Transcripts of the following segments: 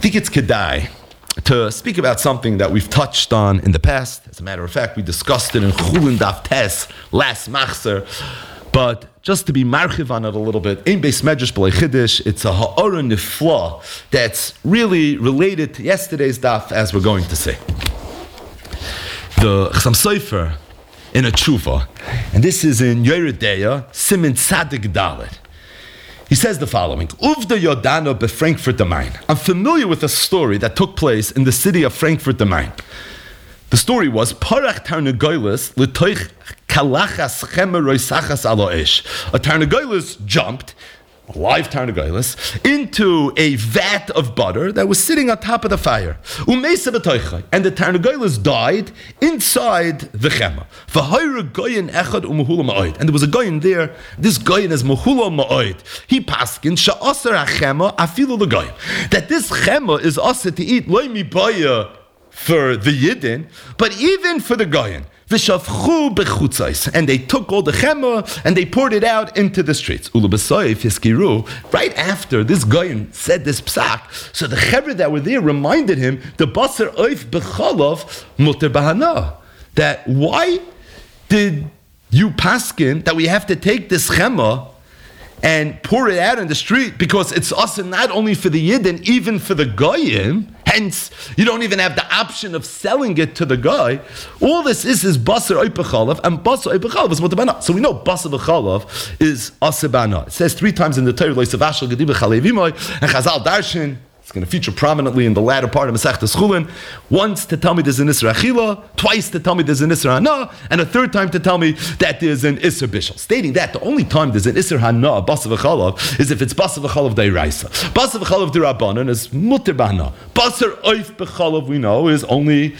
think it's kedai to speak about something that we've touched on in the past. As a matter of fact, we discussed it in Chulin Daf Tes last Machzer, but just to be marchiv on it a little bit, Ein Beis Medrash B'lei Chiddush, it's a ha'ara nifla that's really related to yesterday's daf, as we're going to see. The Chassam Sofer in a tshuva, and this is in Yoreh Deah, Siman Tzadik Dalet. He says the following: Uvda Yodano be Frankfurt am Main. I'm familiar with a story that took place in the city of Frankfurt am Main. The story was Parach Tarnagoylis L'toich Kalachas Chemer Roisachas Alo Ish. A Tarnagoylis jumped, a live Tarnagoylis, into a vat of butter that was sitting on top of the fire. Umeisa b'toichai, and the Tarnagoylis died inside the Chemer. V'hoyre goyin echad u'mehula ma'oid. And there was a goyin there. This goyin is mehula ma'oid. He paskin sha'aser ha'chema afilu l'goyin. That this Chemer is aser to eat loy mibaya for the Yidden, but even for the goyin. V'shavchu bechutzais, and they took all the chema and they poured it out into the streets. Ulubasoif hiskiru. Right after this goyin said this psak, so the chevra that were there reminded him the basar oif bechalov muter bahana. That why did you paskin that we have to take this chema and pour it out in the street, because it's also not only for the Yidden, even for the goyim. Hence, you don't even have the option of selling it to the guy. All this is basar oipachalav, and basar oipachalav is mutabana. So we know basar v'chalav is asibana. It says 3 times in the Torah, loisavashal gediba chalevimoy, and Chazal Darshan. It's going to feature prominently in the latter part of Masechtas Chulin. Once to tell me there's an Isra Achila, twice to tell me there's an Isra Hana, and a third time to tell me that there's an Isra Bishul. Stating that the only time there's an Isra Hana, Basa v'chalav, is if it's Basa v'chalav d'iraisa. Basa v'chalav d'Rabbanan is Muter b'Hana. Basar oif b'chalav, we know, is only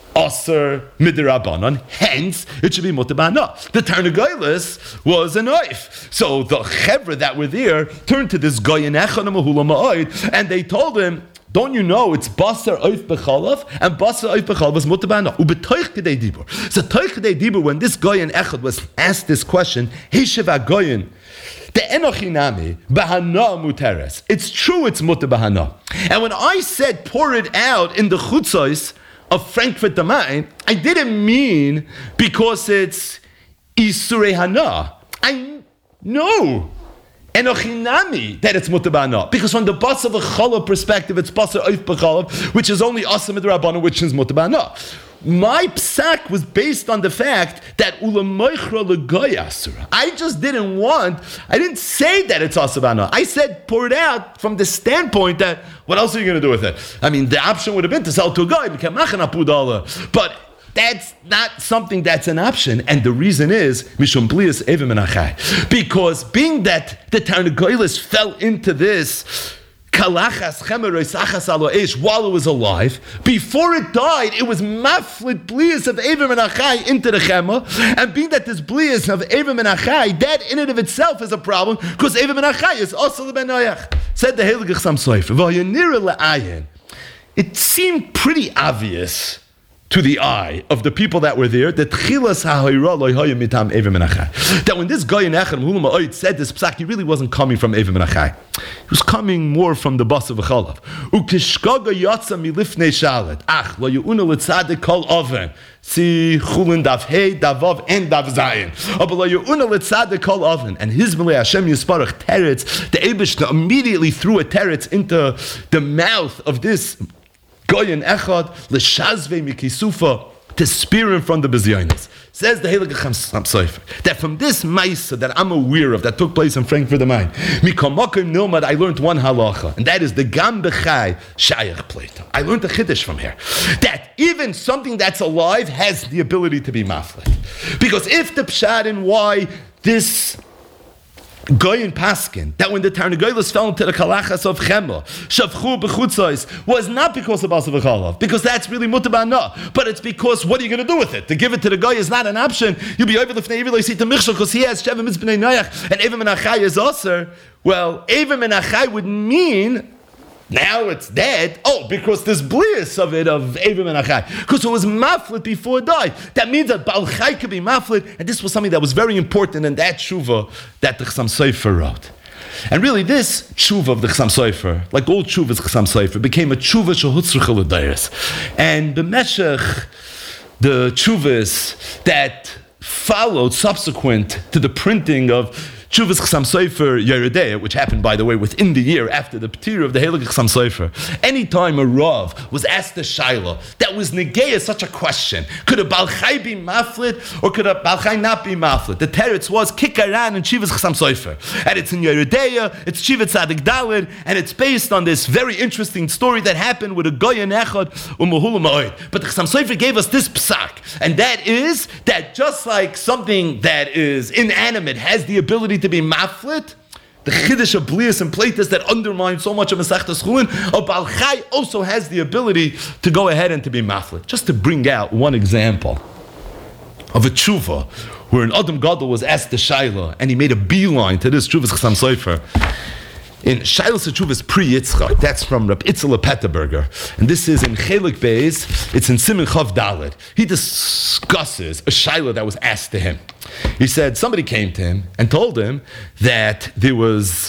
Aser midrabanan, hence it should be muter b'hana. The Tarnagoylis was a knife. So the chevra that were there turned to this goyin echad mahula ma'oid, and they told him, don't you know it's basar oif b'chalav, and basar oif b'chalav is muter b'hana. Ubetoich kedei dibur. So toich kedei dibur, when this goyin echad was asked this question, hishav goyin. The enochinami bahana muteres. It's true, it's muter b'hana. And when I said pour it out in the chutzos of Frankfurt am Main, I didn't mean because it's Isurei Hana. I know enochinami that it's muter b'hana, because from the basar v'chalav perspective, it's basar oif b'chalav, which is only asa midrabanan, which is muter b'hana. My psak was based on the fact that ulamoichra legoy asura. I didn't say that it's asa b'hana. I said pour it out from the standpoint that what else are you going to do with it? I mean, the option would have been to sell to a guy, but that's not something that's an option. And the reason is mishum blias evim menachai, because being that the Tarnagoylis fell into this kalachas chemer roisachas alo eish while it was alive, before it died, it was maflit blias of evim menachai into the chemer, and being that this blias of evim menachai, that in and of itself is a problem, because evim menachai is also ben noyach. Said the Heilige Chassam Sofer, v'hayanira le'ayin. It seemed pretty obvious to the eye of the people that were there that that when this guy in Echad Mahula said this psak, he really wasn't coming from Evim Menachai. He was coming more from the Basar v'chalav. Ukishkaga yatsa milifnei shalet. Ach lo yu'una l'tzadik kol oven. See Chulin Daf Hey, Davav, and Dav Zayin. But lo yu'una l'tzadik kol oven. And his Milei Hashem Yisparach teretz, the Eibishter immediately threw a teretz into the mouth of this Goyin Echad, l'shazvei mikisufa, to spear him from the Bezyonis. Says the Heilige Chassam Sofer that from this Maisa that I'm aware of that took place in Frankfurt am Main, Mikomokim Nilmad, I learned one halacha, and that is the Gam Bechai Shayach Plato. I learned a chiddush from here that even something that's alive has the ability to be maflet. Because if the pshat and why this Goyin Paskin, that when the Tarnagoylis fell into the kalachas of Chema, Shavchu b'chutzos, was not because of Basar v'chalav, because that's really muter b'hana, but it's because what are you going to do with it? To give it to the guy is not an option. You'll be over l'fnei Evi lo'yisita michshel, because he has Sheva mitzbnei noyach, and Evim menachai is aser. Well, Evim menachai would mean now it's dead. Oh, because there's bliss of it, of Evim menachai. Because it was maflit before it died. That means that Baal Chai could be maflit, and this was something that was very important in that tshuva that the Chassam Sofer wrote. And really, this tshuva of the Chassam Sofer, like all tshuvas Chassam Sofer, became a tshuva shehutzricha l'dayros. And b'meshech, the tshuvas that followed subsequent to the printing of Tshuvas Chassam Sofer Yeridea, which happened, by the way, within the year after the Petir of the Heilig Chassam Sofer. Anytime a Rav was asked a Shaila that was Negeya such a question, could a Baal Chai be Maflit or could a Baal Chai not be Maflit? The teretz was Kikaran and Tshuvas Chassam Sofer. And it's in Yeridea, it's Tshuvas Tzadik Daled, and it's based on this very interesting story that happened with a Goyen Echad Umahula Ma'od. But the Chassam Sofer gave us this psak, and that is that just like something that is inanimate has the ability to be maflit, the chiddush of blias and plaitas that undermine so much of Masechtas Chulin, a Baal Chai also has the ability to go ahead and to be maflit. Just to bring out one example of a tshuva where an Adam Gadol was asked the Shaila and he made a beeline to this Tshuvas Chassam Sofer. In Shailas Tshuvas Pri Yitzchak, that's from Rab Itzela Petterberger, and this is in Chelik Beis, it's in Siman Chav Dalet. He discusses a Shaila that was asked to him. He said somebody came to him and told him that there was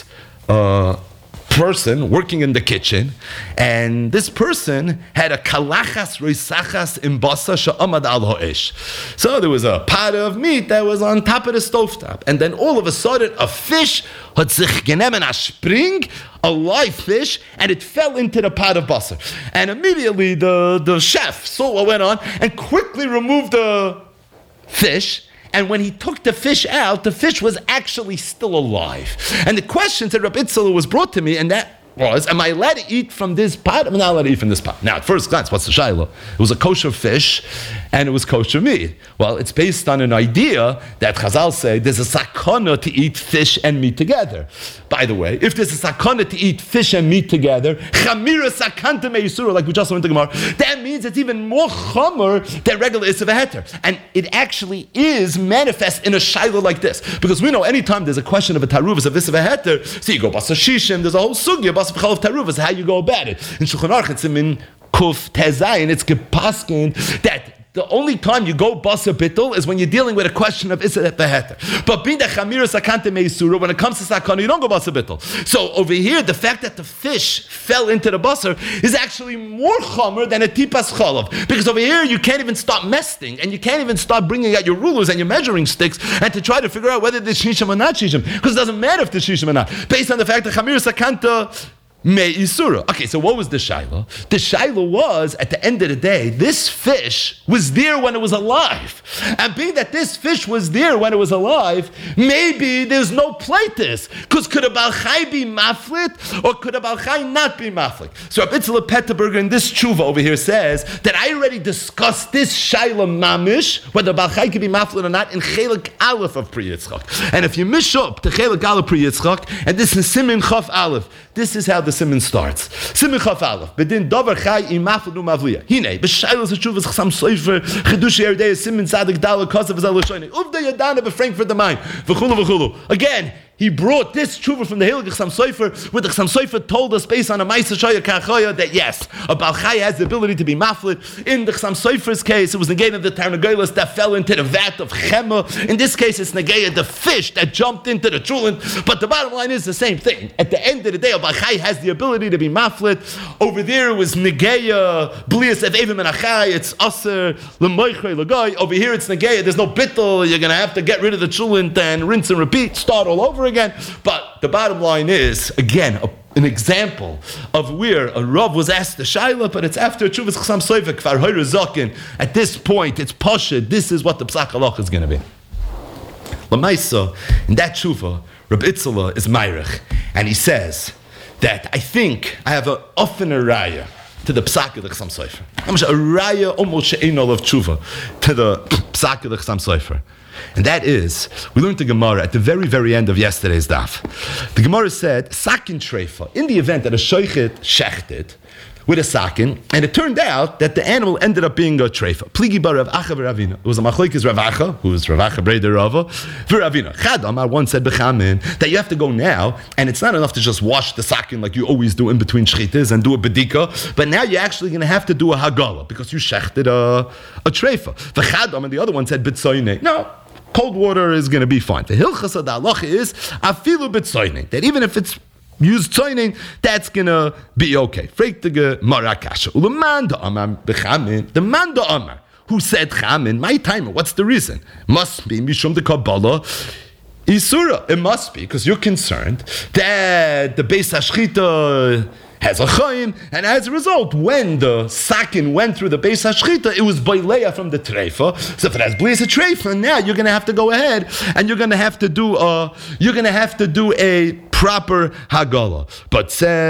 a person working in the kitchen, and this person had a kalachas roisachas in basa she'amad al ha'esh. So there was a pot of meat that was on top of the stovetop, and then all of a sudden a fish had sich genommen a spring, a live fish, and it fell into the pot of basa. And immediately the chef saw what went on and quickly removed the fish. And when he took the fish out, the fish was actually still alive. And the question to Rabbi Itzela was brought to me, and that was, am I allowed to eat from this pot? I'm not allowed to eat from this pot. Now, at first glance, what's the shayla? It was a kosher fish, and it was kosher meat. Well, it's based on an idea that Chazal say there's a sakana to eat fish and meat together. By the way, if there's a sakana to eat fish and meat together, chamira sakanta me'yisura, like we just went to Gemara, that means it's even more chamer than regular Issav Heter. And it actually is manifest in a shayla like this. Because we know anytime there's a question of a taruvas of Issav Heter, so you go basa shishim, there's a whole sugya, of taruvas, how you go about it. In Shulchan Aruch, it's in Kuf Tezayin, it's gepaskin that the only time you go basa bittul is when you're dealing with a question of Isser Beheter. But being the chamira sakante meisura, when it comes to sakana, you don't go basa bittul. So over here, the fact that the fish fell into the basar is actually more chamer than a tipas chalav. Because over here, you can't even start mesting, and you can't even start bringing out your rulers and your measuring sticks and to try to figure out whether there's shishim or not shishim. Because it doesn't matter if there's shishim or not. Based on the fact that chamira sakanta Me'isura. Okay, so what was the shaila? The shaila was, at the end of the day, this fish was there when it was alive. And being that this fish was there when it was alive, maybe there's no plaitis. Because could a Baal Chai be maflit, or could a Baal Chai not be maflit? So Rabbi Itzela Petterberger in this tshuva over here says that I already discussed this shaila mamish, whether Baal Chai could be maflit or not, in Chelik Aleph of Pri Yitzchak. And if you mish up to Chelik Aleph Pri Yitzchak, and this is Siman Chaf Aleph, this is how the Siman starts. Siman Chaf Aleph. Bedin Davar Chai imaflu mavliya. Hine b'shaylos Tshuvas Chassam Sofer Chidush Yeridei Siman Tzadik Daled Kosav Zaloshoyne Uvda Yadana b'Frankfurt the Main v'chulu v'chulu. Again, he brought this tshuva from the Heilig Chassam Sofer, where the Chassam Sofer told us based on a Ma'aseh Shoya Kachoya that yes, a Baal Chai has the ability to be maflit. In the Chassam Sofer's case, it was negay of the Tarnagolas that fell into the vat of Chema. In this case, it's negay of the fish that jumped into the chulin. But the bottom line is the same thing. At the end of the day, a Baal Chai has the ability to be maflit. Over there, it was negay blias of evim and achai. It's aser lemoichrei legoy. Over here, it's negay. There's no bittul. You're going to have to get rid of the chulin and rinse and repeat, start all over again. But the bottom line is, again, an example of where a Rav was asked the Shaila, but it's after Tshuvas Chassam Sofer Kfar Hoyer Zaken. At this point, it's Pasha. This is what the Psak Halach is going to be. Lamaisa, in that Tshuva, Rabbi Itzela is Meirich, and he says that I think I have often a raya to the Psak of the Chassam Sofer. A raya almost she'enol of Tshuva to the Psak of the Chassam Sofer. And that is, we learned the Gemara at the very, very end of yesterday's daf. The Gemara said, Sakin Treifa, in the event that a Shoichet shechted with a Sakin, and it turned out that the animal ended up being a Treifa. Pligi bar Rav Acha v'Ravina. It was a Machlokes Rav Acha, who was Rav Acha Breder Rava, v'Ravina. Chad Amar once said B'chamin that you have to go now, and it's not enough to just wash the Sakin like you always do in between Shchitas and do a Bedika, but now you're actually going to have to do a Hagala, because you shechted a Treifa. V'chad Amar, the other one said B'tzoyne. No. Cold water is going to be fine. The hilchas of the halacha is afilu b'tzoinin, that even if it's used tzoinin, that's going to be okay. Frek the Gemara kasha. Uleman da'amar b'chamin, the man da'amar, who said chamin, my timer, what's the reason? Must be mishum de kabbalah isura. It must be because you're concerned that the Beis HaShchita has a chaim, and as a result, when the sakin went through the Beis HaShchita, it was boileya from the treifa. So if it has blias a treifa, now you're going to have to go ahead and you're going to have to do a proper hagala. But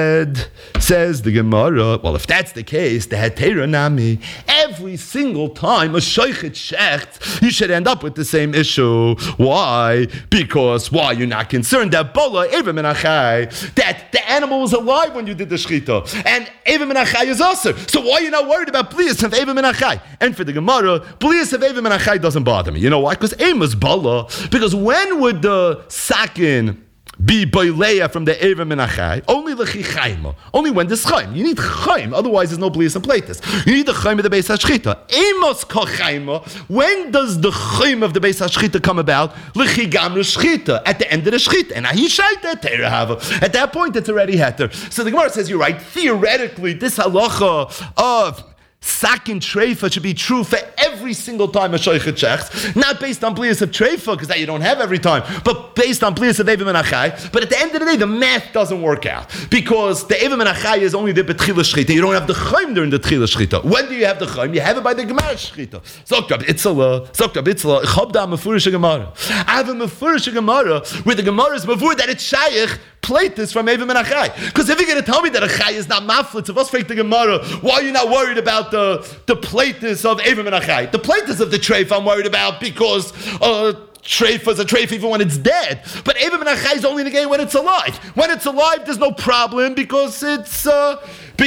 says the Gemara, well, if that's the case, the hetera nami, every single time a shoichet shecht, you should end up with the same issue. Why? Because you're not concerned that bola eva min achai, that the animal was alive when you did the shchita, and eva min achai is also. So why are you not worried about blias of eva min achai? And for the Gemara, blias of eva min achai doesn't bother me. You know why? Because ema's bola. Because when would the sakin be boileya from the Eva Menachai? Only lechi chayma. Only when there's chayim. You need chayim, otherwise there's no blias and platis. You need the chayim of the Beis HaShchita. Emos kol chayma. When does the chayim of the Beis HaShchita come about? Lechi gamra shchita, at the end of the shchita. And ahi shaita teirahava. At that point, it's already heter. So the Gemara says, you're right. Theoretically, this halacha of sakin treifa should be true for every single time a shoichet shechts, not based on blias of treifa, because that you don't have every time, but based on blias of eva menachai. But at the end of the day, the math doesn't work out, because the eva menachai is only the betchila shchita. You don't have the chaim during the tchila shchita. When do you have the chaim? You have it by the gemara shchita. Zoktab itzala, chabda mefurish gemara. I have a mefurish gemara where the gemara is mefur that it's shaykh plaitis from eva menachai. Because if you're going to tell me that a chai is not maflit, of us fake the gemara, why are you not worried about the plaitis of eva menachai? The plaitis of the treif I'm worried about, because treif is a treif even when it's dead. But eva menachai is only the game when it's alive. When it's alive, there's no problem, because it's a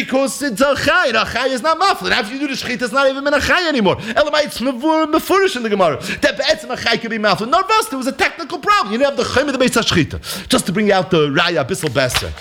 chai, and a chai is not maflit. After you do the shchita, it's not even a chai anymore. Elamai, it's mefurish in the Gemara that be'etzem a chai could be maflit. Not vast, there was a technical problem. You didn't have the chayim of the Beis HaShchita. Just to bring out the raya bissel besser.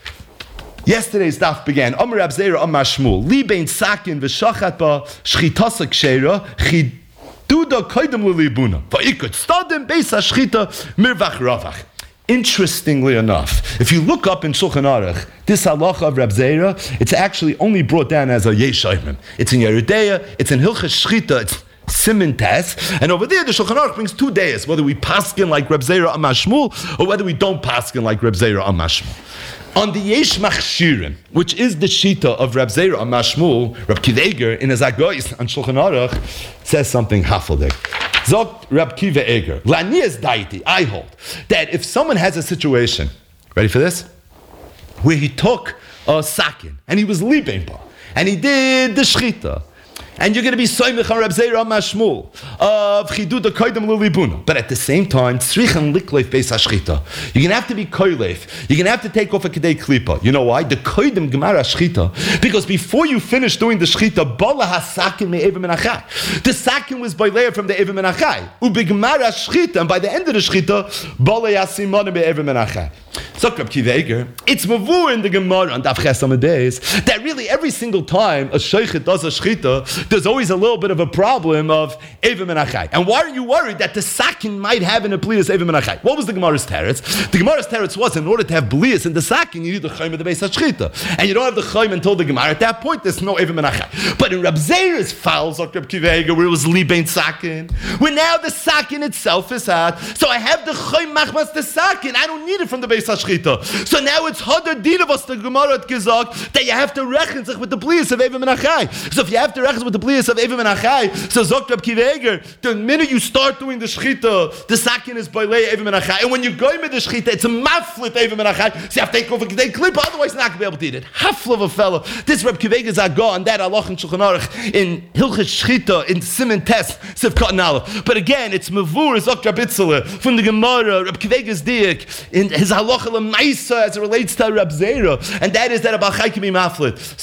Yesterday's daf began. Amar Rab Zera Amar Shmuel Li bein sakin v'shachat ba shchitasa kshera chiduda koydem l'libuna va'ikut stadim Beis HaShchita mirvach ravach. Interestingly enough, if you look up in Shulchan Aruch, this halacha of Rab Zera, it's actually only brought down as a yesh shayman. It's in Yeridea, it's in Hilchas Shchita, it's Siman Tes, and over there the Shulchan Aruch brings 2 days, whether we paskin like Rab Zera Amar Shmuel, or whether we don't paskin like Rab Zera Amar Shmuel. On the Yesh Machshirim, which is the shita of Rab Zera Amar Shmuel, Rab Kiva Eger in his Agois on Shulchan Aruch says something hafaldik. Zogt Rab Kiva Eger, Lanias daiti, I hold that if someone has a situation, ready for this, where he took a sakin and he was leaping, and he did the shchita, and you're going to be soymich on Rab Zera Amar Shmuel of chiduda koydem l'libuna. But at the same time, tzrichan likleif Beis HaShchita. You're going to have to be koyleif. You're going to have to take off a kedei klipa. You know why? The koydem gemara shchita. Because before you finish doing the shchita, bala hasakin me eva menachai. The sakin was by layer from the eva menachai. Ubi gemara shchita. And by the end of the shchita, bala yasimon me eva menachai. So Rab Kiva Eger, it's mavur in the Gemara on Daf Ches Amud Beis that really every single time a sheichet does a shchita, there's always a little bit of a problem of Eva Menachai. And why are you worried that the sakin might have in a blias Eva Menachai? What was the Gemara's teretz? The Gemara's teretz was in order to have blias in the sakin, you need the chaim of the Beis HaShchita. And you don't have the chaim until the Gemara. At that point, there's no Eva Menachai. But in Rab Zera's files, like Rab Kiva Eger, where it was libein sakin, where now the sakin itself is hot, so I have the chaim machmas the sakin. I don't need it from the Beis HaShchita. So now it's Hadar Din of us, the Gemara at Gizak, that you have to reckon with the blias of Eva Menachai. So if you have to reckon with the blias of Eva Menachai, so Zok Rab Kiva Eger, the minute you start doing the shchita, the sakin is by Eva Menachai. And when you go with the shchita, it's a maflit Eva Menachai. So you have to take off a kedei klipa, otherwise you're not going to be able to eat it. Half of a fellow. This Rab Kiva Eger is Agah, and that Allah in Shulchan Aruch, in Hilchas Shchita, in Siman Tes, Sivkat and Aleph. But again, it's Mavur, Zok Rab Itzala, from the Gemara, Rab Kiva Eger's diak, in his halacha l'maisa as it relates to Rab Zera, and that is that a Bachai can be maflit. So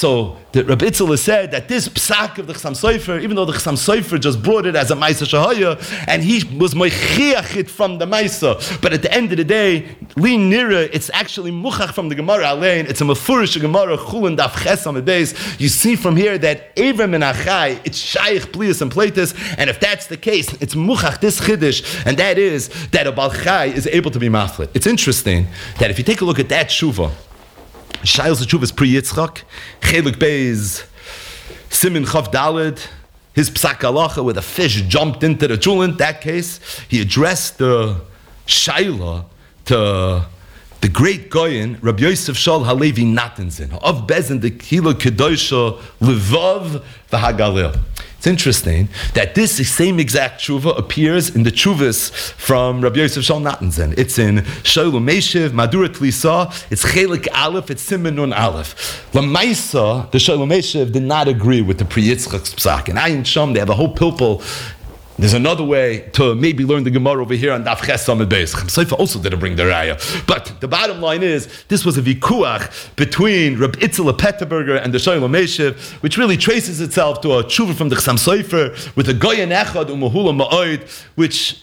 that Rabbi Itzela said that this psak of the Chassam Sofer, even though the Chassam Sofer just brought it as a Maisa Shahaya, and he was moichiach it from the Maisa, but at the end of the day, li nira, it's actually muchach from the Gemara Alein. It's a mefurish Gemara Chulin Daf Ches on the base. You see from here that Avram and Achai, it's Shaykh Plius and Platus, and if that's the case, it's muchach this chiddush, and that is that a Baal Chai is able to be maflit. It's interesting that if you take a look at that Shuvah, Shailos Teshuvas Pri Yitzchak, Chelik Beis, Simin Chav Daled, his psak halacha where the fish jumped into the chulin. That case, he addressed the shaila to the great Goyen, Rabbi Yosef Shal Halevi Natanzin, of Bezin the Kilo Kedosha Levav v'Hagalil. It's interesting that this same exact tshuva appears in the tshuvas from Rabbi Yosef Shal Natanzin. It's in Shalom Meshiv, Madura Tlisa, it's Chelik Aleph, it's Siman Nun Aleph. Lamaisa, the Shalom Meshiv did not agree with the Pri Yitzchak's psak. And Ayin Sham, they have a whole pilpul. There's another way to maybe learn the Gemara over here on Daf Ches Samed Beis. Chaim also didn't bring the raya. But the bottom line is, this was a vikuach between Reb Itzela Petterberger and the Shalom Meshiv, which really traces itself to a tshuva from the Chassam Sofer with a Goyen Echad Umahula Ma'od, which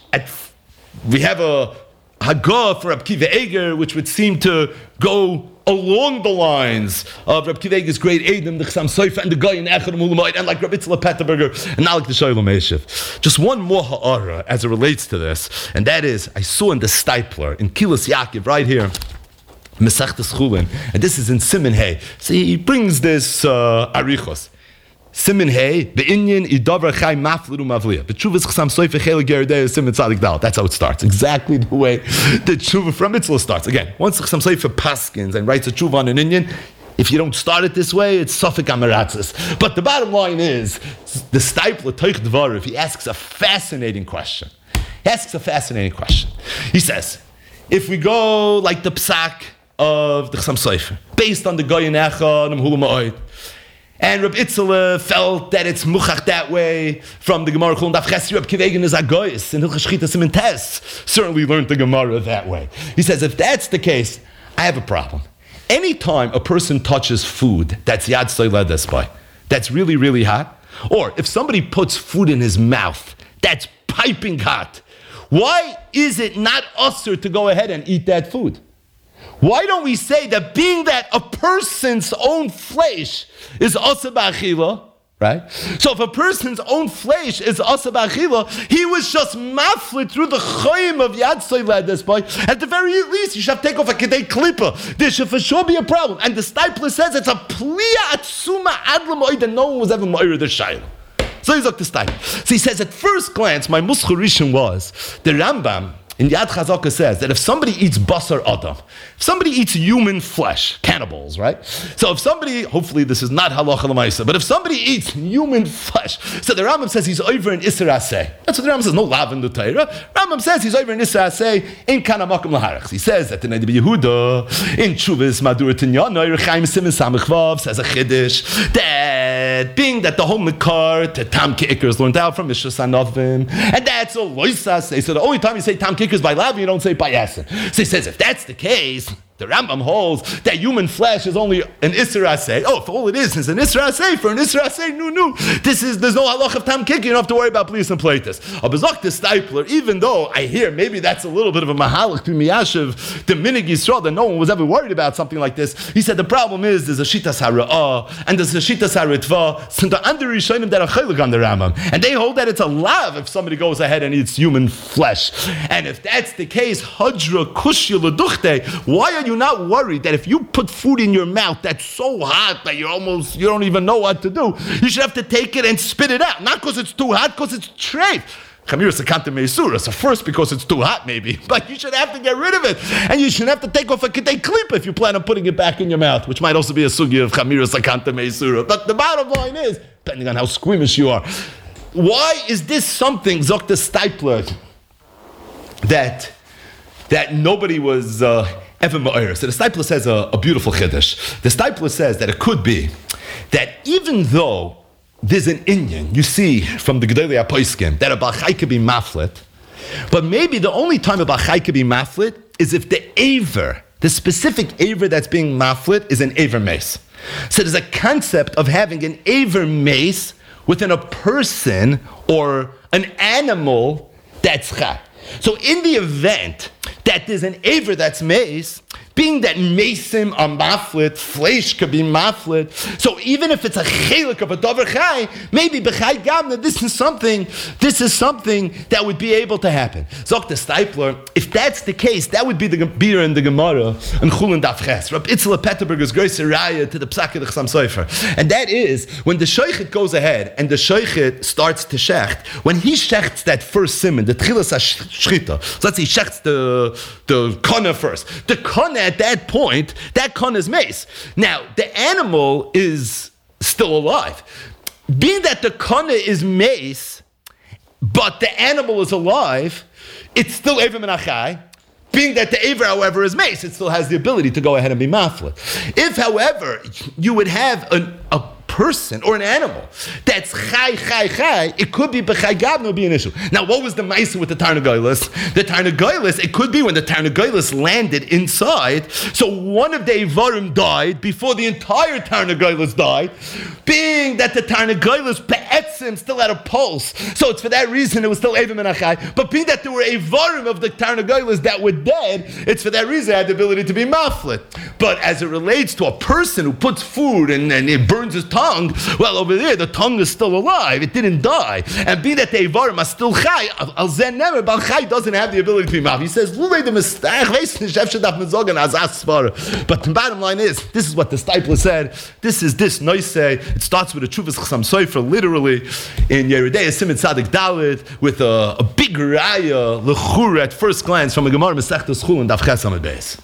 we have a Hagah for Reb Kiva Eger, which would seem to go along the lines of Reb Kiva Eger's great Eidim, the Chassam Sofer, and the Goyen Echad Umahula Ma'od, and like Reb Itzela Petterberger, and now like the Shalom Meshiv. Just one more ha'ara as it relates to this, and that is, I saw in the Stipler, in Kilas Yaakov, right here, Mesachtes Chulin, and this is in Siman Hey. So he brings this arichos. Siman Hey, be'inyan idavar chai maflidu mavliya. B'tshuvas chasam soife chelik yeridei siman tzadik dal. That's how it starts. Exactly the way the tshuva from Mitzvah starts. Again, once chasam soife paskins and writes a tshuva on an inyan, if you don't start it this way, it's Safek Amaratzis. But the bottom line is, the Stipler Teich Dvarav, he asks a fascinating question. He says, if we go like the psak of the Chassam Sofer, based on the Goyen Echad and Mehula Ma'od, and Reb Itzela felt that it's muchach that way from the Gemara Chulin Daf Ches. Reb Kiva Eger is a goyis, and Hilchos Shchita Siman Tes certainly learned the Gemara that way. He says, if that's the case, I have a problem. Anytime a person touches food that's Yad Soiledes by, that's really, really hot, or if somebody puts food in his mouth that's piping hot, why is it not usher to go ahead and eat that food? Why don't we say that being that a person's own flesh is asa b'achila, right? So if a person's own flesh is asa b'achila, he was just maflit through the chayim of Yad Soiledes by. At the very least, you should have to take off a kedei klipa. There should for sure be a problem. And the Stipler says it's a pliya atzuma adlam oid, and no one was ever ma'ir the shayla. So he's like the Stipler. So he says at first glance, my muscharishin was the Rambam in Yad Chazaka says that if somebody eats basar adam, if somebody eats human flesh, cannibals, right? So if somebody, hopefully this is not halacha l'maisa, but if somebody eats human flesh, so the Rambam says he's over in Isser Aseh. That's what the Rambam says, no lav in the Torah. Rambam says he's over in Isser Aseh in kana makom laharach. He says that the Nedi Yehuda in Chuvas Madura Tinyana Rechaim Simen Samech Vav says a chiddush that being that the whole Mekar to Tam Ke'ikr is learned out from Mishras Hanavim, and that's a loisas. So the only time you say Tam Ke'ikr is by lav, you don't say by yasin. So he says if that's the case, the Rambam holds that human flesh is only an Isser Aseh. Oh, if all it is an Isser Aseh, for an Isser Aseh, there's no halach of Tam Kik, you don't have to worry about Plius and Plaitis. A Bezak the Stipler, even though I hear maybe that's a little bit of a mahalach to Miyashiv, the Minig Yisrael, that no one was ever worried about something like this. He said the problem is there's a Shitas Hara'ah, and there's a Shitas Haritva, so the under Rishonim that are chaylik on the Rambam. And they hold that it's a lav if somebody goes ahead and eats human flesh. And if that's the case, Hajra Kushya L'duchte, why are you not worried that if you put food in your mouth that's so hot that you don't even know what to do, you should have to take it and spit it out? Not because it's too hot, because it's treif. Chamir Sakanta Meisura. So first because it's too hot maybe, but you should have to get rid of it. And you should have to take off a kedei klipa if you plan on putting it back in your mouth, which might also be a sugya of Chamir Sakanta Meisura. But the bottom line is, depending on how squeamish you are, why is this something, Dr. Stipler, that nobody was ever ma'ir? So the Stipler says a beautiful chiddush. The Stipler says that it could be that even though there's an inyan, you see from the Gedolei HaPoskim, that a Baal Chai could be maflit, but maybe the only time a Baal Chai could be maflit is if the aver The specific aver that's being maflit is an aver mace. So there's a concept of having an aver mace within a person or an animal that's chai. So in the event that there's an aver that's mace, being that mesim are maflit, flesh could be maflit. So even if it's a chelik of a davar chai, maybe b'chai gamna, this is something that would be able to happen. Zok the Stipler, if that's the case, that would be the beer in the Gemara and Chulin Daf Ches. Rab Itzla Petterberg is gross raya to the Psak of the Chassam Sofer. And that is, when the Shochet goes ahead and the Shochet starts to shecht, when he shechts that first simon, the Tchilas HaShrita, so let's say he shechts the Kana first. The Kana at that point, that Kana is mace. Now, the animal is still alive. Being that the Kana is mace, but the animal is alive, it's still Ever Menachai. Being that the Ever, however, is mace, it still has the ability to go ahead and be mafla. If, however, you would have a person or an animal that's chai, it could be b'chai gabna would be an issue. Now, what was the ma'isa with the Tarnagoylis? The Tarnagoylis, it could be when the Tarnagoylis landed inside, so one of the Ivarim died before the entire Tarnagoylis died, being that the Tarnagoylis be'etzim still had a pulse, so it's for that reason it was still Evim and Achai, but being that there were Ivarim of the Tarnagoylis that were dead, it's for that reason it had the ability to be maflit. But as it relates to a person who puts food and it burns his tongue, well, over there, the tongue is still alive. It didn't die. And being that the Ivarim are still chai, al zen never, but chai doesn't have the ability to be maf. He says, but the bottom line is, this is what the Stipler said. This is this noise. It starts with a Chuvas Chassam Sofer, literally, in Yeridei Siman Tzadik Dalet, with a big raya, l'chur at first glance, from a Gemara Masechtas Chulin Daf Ches Amud Beis.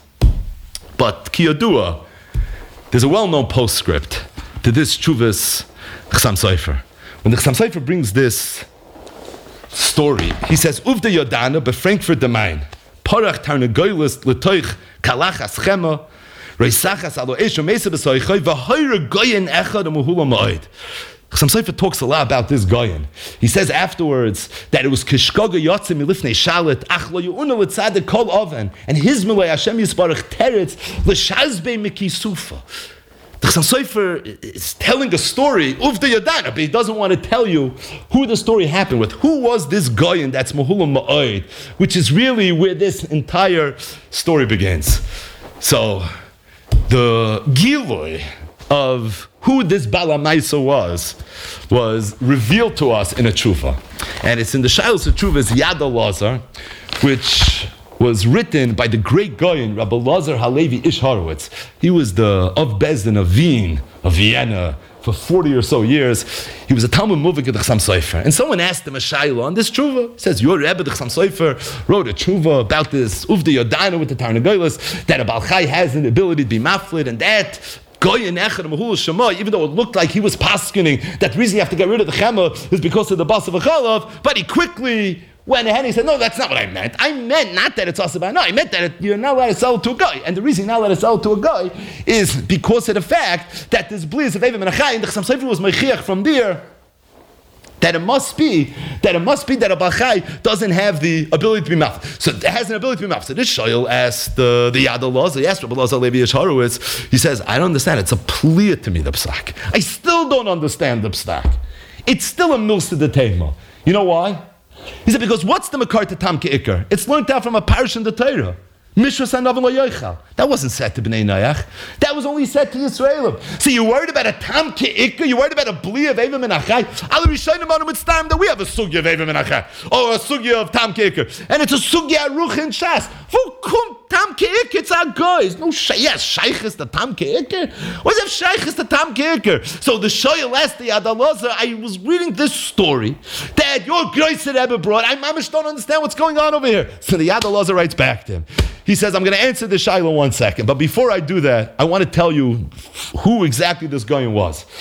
But Kiyodua, there's a well-known postscript to this Chuvas Chassam Sofer. When the Chassam Sofer brings this story, he says, Uvda Yodana befrankfurt the main. Parach Tarnagoylis l'toich kalachas chema, reisachas alo esho mesa b'soichoy, v'hoyre goyen echad amuhula ma'od. Chassam Sofer talks a lot about this goyen. He says afterwards that it was kishkoga yotzim milifnei shalit, ach lo yu'una l'tzadik kol oven, and his milay Hashem yisbarach teretz l'shazbei mikisufa. The Chassam Sofer is telling a story of the Yadana, but he doesn't want to tell you who the story happened with. Who was this goyen that's Mahula Ma'od, which is really where this entire story begins. So, the Giloy of who this Balamaisa was revealed to us in a tshuva. And it's in the Shilos of Tshuva's Yad Elazar, which was written by the great Goyen, Rabbi Lazar Halevi Ish Horowitz. He was the of Bezdin of Wien, of Vienna, for 40 or so years. He was a Talmud Muvik of the Chassam Sofer. And someone asked him a shayla on this tshuva. He says, your Rebbe, the Chassam Sofer, wrote a tshuva about this Uvda Yodana with the Tarnagoylis, that a Baal Chai has an ability to be maflit, and that Goyen Echad Mahul Shema, even though it looked like he was paskening that the reason you have to get rid of the chema is because of the bas of a chalav, but he quickly went ahead and he said, no, that's not what I meant. I meant not that it's asaba. No, I meant that you're not allowed to sell it to a guy. And the reason you're not allowed to sell it to a guy is because of the fact that this bliss of Evim and Achai, and the Chassam Sofer was mechiach from there, that it must be that a Baal Chai doesn't have the ability to be maf. So it has an ability to be maf. So this Shoyal asked the Yad Elazar, he asked Rabbi Lazar Levi Ish Horowitz, he says, I don't understand. It's a plea to me, the psak. I still don't understand the psak. It's still a milsa de tema. You know why? He said, because what's the makar to tam ke'ikar? It's learned out from a parish in the Torah. Mishras hanav lo yoichal. That wasn't said to Bnei Noach. That was only said to Yisraelim. So you're worried about a tam ke'ikar? You're worried about a bli of Evim and Achai? Al Rishonim Anu Mitzrayim that we have a sugya of Evim and Achai, or a sugya of tam ke'ikar, and it's a sugya aruch in Shas. Vukum tam ke'ikar? It's our guys. No, yes, shaykh is the tam ke'ikar. What is that shaykh is the tam ke'ikar? So the shoyal asked the Yad Elazar, I was reading this story that your Groiser Rebbe brought. I mamish don't understand what's going on over here. So the Yad Elazar writes back to him. He says, I'm going to answer the shayla 1 second, but before I do that, I want to tell you who exactly this guy was.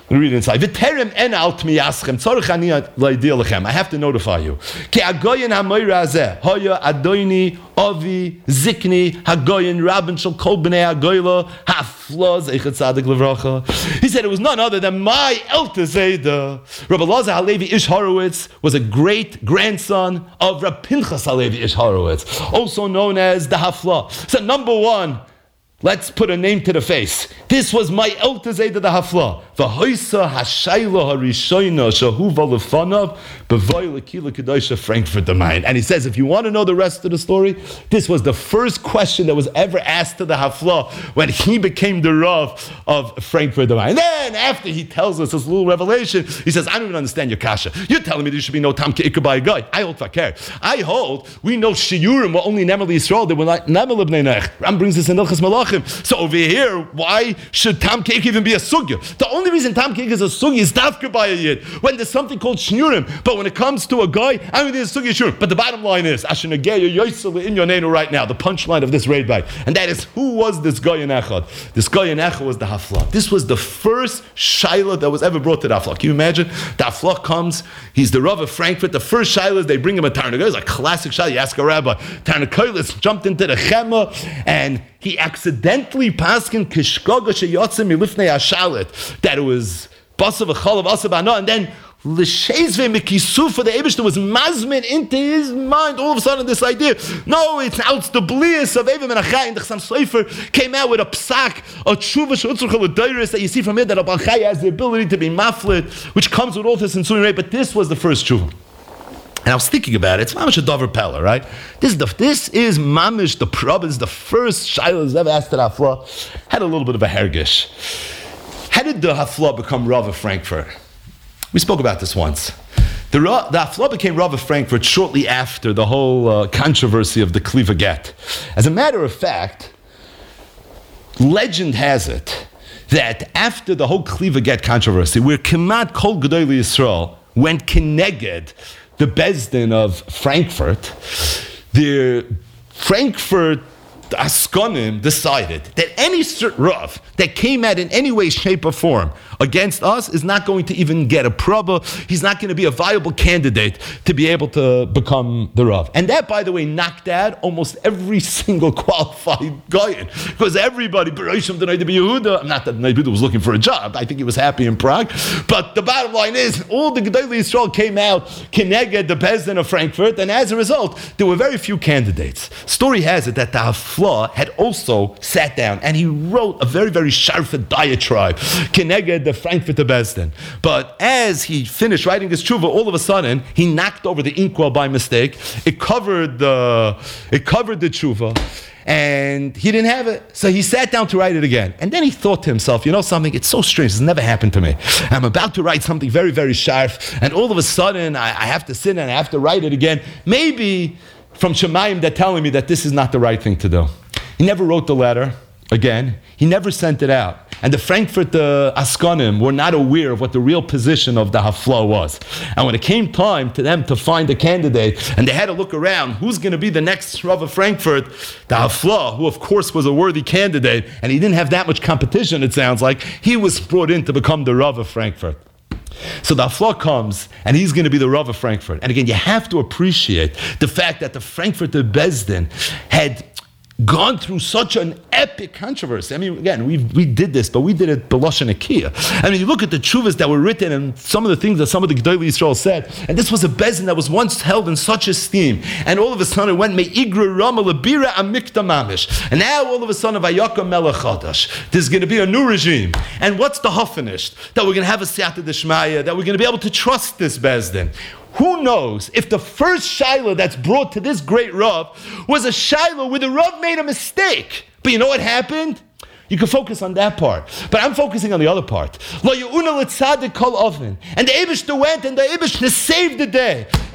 Let me read it inside. V'terem en alt miyaschem tzorich ani la'idil lechem. I have to notify you. Ki agoyin ha'moira hazeh hoya adoini avi zikni hagoyin rabin shel kol b'nei hagoyla hafla zeichet tzadik levracha. He said it was none other than my Elter Zayda. Rabbi Elazar Halevi Ish Horowitz was a great grandson of Rabbi Pinchas Halevi Ish Horowitz, also known as the Hafla. So number one, let's put a name to the face. This was my Elter Zayda the Hafla. V'hoisa hashayla harishoyna shahuva lefanav b'voy lekila kedosha Frankfurt am Main. And he says, if you want to know the rest of the story, this was the first question that was ever asked to the Hafla when he became the Rav of Frankfurt am Main. And then after he tells us this little revelation, he says, I don't even understand your kasha. You're telling me there should be no tam ke'ikr by a guy. I hold fakir. I hold, we know shiurim were only Nemer Yisrael. They were not Nemer L'bnei Nech. Ram brings this in Ilchas Malachim. So over here, why should tam ke'ikr even be a sugya? The only reason tam ke'ikr is a sugya is dafka by a yid, when there's something called shnurim. But when it comes to a guy, I mean, there's a sugya shnurim. But the bottom line is, Ashenageya Yoisel in your name right now, the punchline of this raid bite. And that is, who was this guy in Echad? This guy in Echad was the Hafla. This was the first Shaila that was ever brought to the Hafla. Can you imagine? The Hafla comes, he's the Rav of Frankfurt. The first Shaila is they bring him a Tarnakolis. It's a classic Shaila. You ask a rabbi. Tarnakolis jumped into the Chema and he accidentally paskin kishkoga sheyotzim milifnei hashalit, that it was basav v'chalav asav ana, and then l'sheizve mikisu for the Eibishter was mazmin into his mind. All of a sudden, this idea, no, it's the bliss of Evim and Achai. And the Chassam Sofer came out with a psak, a tshuva she'utzrucha l'deiris, that you see from here that a Balchai has the ability to be maflit, which comes with all this ensuing rate. But this was the first tshuva. And I was thinking about it. It's mamish a davar pella, right? This is mamish the problem. Is the first shaila that's ever asked to the Hafla. Had a little bit of a hergish. How did the Hafla become Rav of Frankfurt? We spoke about this once. The Hafla became Rav of Frankfurt shortly after the whole controversy of the Kliva Get. As a matter of fact, legend has it that after the whole Kliva Get controversy, where Kemat Kol Gedolei Yisrael went keneged the Bezdin of Frankfurt, the Frankfurt Askonim decided that any Rav that came out in any way, shape, or form against us is not going to even get a praba. He's not going to be a viable candidate to be able to become the Rav. And that, by the way, knocked out almost every single qualified guy. Because everybody, Bereshim denied to be Yehuda. Not that Yehuda was looking for a job. I think he was happy in Prague. But the bottom line is, all the Gedolei Yisrael came out, Keneged, the Bezdin of Frankfurt, and as a result, there were very few candidates. Story has it that the Hafla had also sat down and he wrote a very, very sharp diatribe, Keneged, the Frankfurter Bezdin. But as he finished writing his tshuva, all of a sudden he knocked over the inkwell by mistake. It covered the tshuva, and he didn't have it. So he sat down to write it again. And then he thought to himself, you know something? It's so strange. It's never happened to me. I'm about to write something very, very sharp, and all of a sudden I have to sit and I have to write it again. Maybe from Shemayim they're telling me that this is not the right thing to do. He never wrote the letter again. He never sent it out. And the Frankfurt Askonim were not aware of what the real position of the Hafla was. And when it came time to them to find a candidate, and they had to look around, who's going to be the next Rav of Frankfurt? The Hafla, who of course was a worthy candidate, and he didn't have that much competition, it sounds like, he was brought in to become the Rav of Frankfurt. So the Hafla comes, and he's going to be the Rav of Frankfurt. And again, you have to appreciate the fact that the Frankfurter Bezdin had gone through such an epic controversy. I mean, again, we did this, but we did it b'lashon Akiyah. I mean, you look at the tshuvas that were written and some of the things that some of the Gedolei Yisrael said, and this was a Bezdin that was once held in such esteem, and all of a sudden it went me'igra rama lebira amikta mamish, and now all of a sudden vayaka melech chadash. There's going to be a new regime, and what's the huffenished? That we're going to have a siyata d'shmaya, that we're going to be able to trust this Bezdin. Who knows if the first Shiloh that's brought to this great Rav was a Shiloh where the Rav made a mistake. But you know what happened? You can focus on that part. But I'm focusing on the other part. Lo yu'una l'tzadik kol oven. And the Eibishter went and the Eibishter saved the day.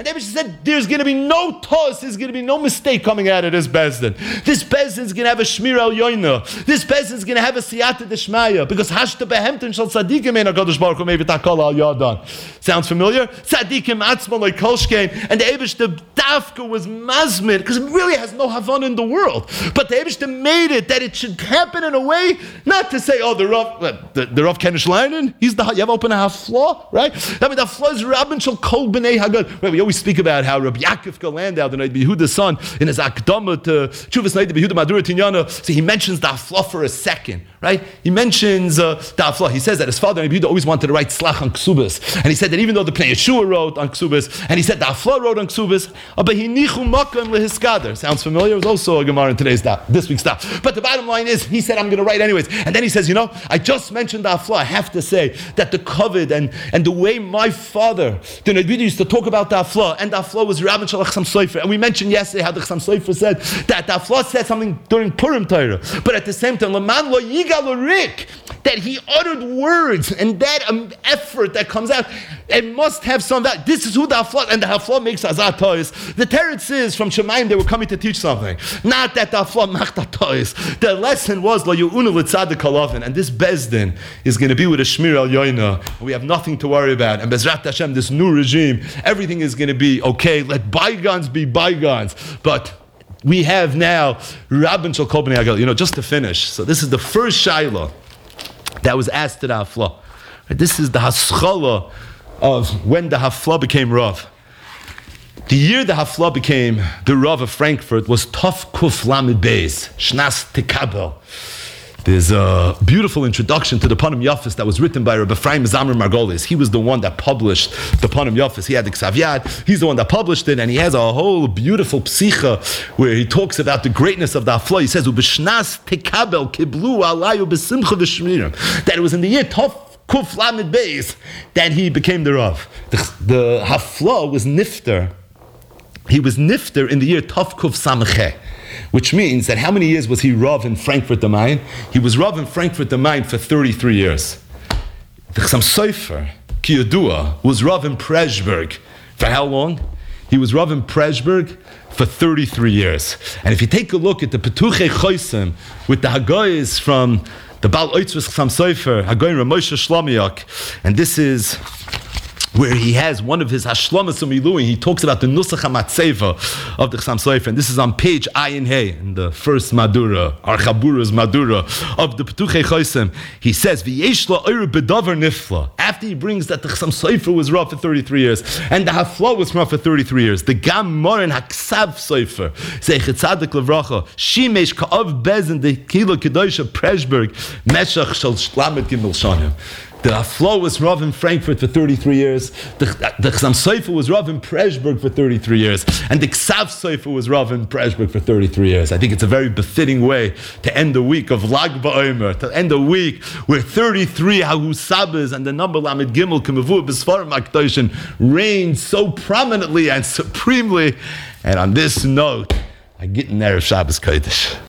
And the Eibishter said, there's going to be no toss, there's going to be no mistake coming out of this Bezdin. This Bezdin is going to have a Shmir al Yoina. This Bezdin is going to have a Siyata Deshmaya, because Hashta Behemten Shal Tzadikim Ein HaKadosh Baruch Hu Mevi Takal Al Yadan. Sounds familiar? Tzadikim Atzma Like Kolshkein. And the Eibishter Dafka was mazmid, because it really has no Havana in the world. But the Eibishter made it that it should happen in a way, not to say, oh, the Rav Kenish Leinen, you have open a hafla, right? I mean, the hafla is Rabban Shal Kol B'nei Hagad. Right, we always speak about how Rabbi Yaakov Landau, the Noid Yehuda's son, in his Akdama to Chuvas Noid Yehuda Madura Tinyana, so he mentions the hafla for a second, right? He mentions the hafla. He says that his father Rabbi Yehuda always wanted to write slach on Ksubas, and he said that even though the Pnei Yeshua wrote on Ksubas, and he said the hafla wrote on Ksubas, but he nichu makam lehiskader. Sounds familiar? It was also a Gemara in this week's daf. But the bottom line is, he said, I'm going to write anyways. And then he says, I just mentioned the hafla. I have to say that the covet and the way my father, the Ned used to talk about the hafla, and the hafla was Rabban Shal Chasam Sofer. And we mentioned yesterday how the Chasam Sofer said that the hafla said something during Purim Torah. But at the same time, Laman lo yigal rik, that he uttered words, and that effort that comes out, it must have some value. This is who the hafla, and the hafla makes azat toys. The teretz is from Shemaim, they were coming to teach something. Not that the hafla machta toys. The lesson was lo yu'unu l'tzadik halavin, and this Bezdin is going to be with a Shmir al Yoina. We have nothing to worry about. And Bezrat Hashem, this new regime, everything is going to be okay. Let bygones be bygones. But we have now Rabban Shal Kol B'nei Hagel. Just to finish. So this is the first Shaila that was asked to the hafla. This is the haschala of when the hafla became Rav. The year the hafla became the Rav of Frankfurt was Tov Kuf Lamed Beis, Shnas Tekabel. There's a beautiful introduction to the Panim Yafis that was written by Rabbi Ephraim Zamar Margolis. He was the one that published the Panim Yafis. He had the Ksav Yad. He's the one that published it, and he has a whole beautiful psicha where he talks about the greatness of the hafla. He says, "Ubishnas tekabel kiblu alayu besimcha v'shmirim." That it was in the year Tov Kuf Lamed Beis that he became the Rav. The hafla was nifter. He was nifter in the year Tov Kuf Samecheh, which means that how many years was he Rav in Frankfurt am Main? He was Rav in Frankfurt am Main for 33 years. The Chassam Sofer, Ki Yadua, was Rav in Preshberg. For how long? He was Rav in Preshberg for 33 years. And if you take a look at the Petuchei Chosim with the Hagoyes from the Baal Oitzvus Chassam Sofer, Hagoyin Ramosha Shlomiyak, and this is where he has one of his Hashlamas Umiluim. He talks about the Nusach HaMatzeva of the Chassam Sofer, and this is on page Ayin Hey in the first Madura, Archabura's Madura of the Petuchei Chosim. He says, V'yesh la oir bedavar nifla. After he brings that the Chassam Sofer was Rav for 33 years, and the Hafla was Rav for 33 years, the Gam Morin Haksav Sofer, Zeichet Tzadik Levracha, Shimesh Ka'av Bezin, the Kilo Kedosha Preshberg, Meshach Shal Shlamet Gimel Shanim. The Hafla was Rav in Frankfurt for 33 years. The Chassam Sofer was Rav in Preshberg for 33 years. And the Ksav Sofer was Rav in Preshberg for 33 years. I think it's a very befitting way to end the week of Lag BaOmer, to end a week where 33 Hahusabas and the number Lamed Gimel Kemevu B'Sfarim HaKdoshin reign so prominently and supremely. And on this note, I get in Erev Shabbos Kodesh.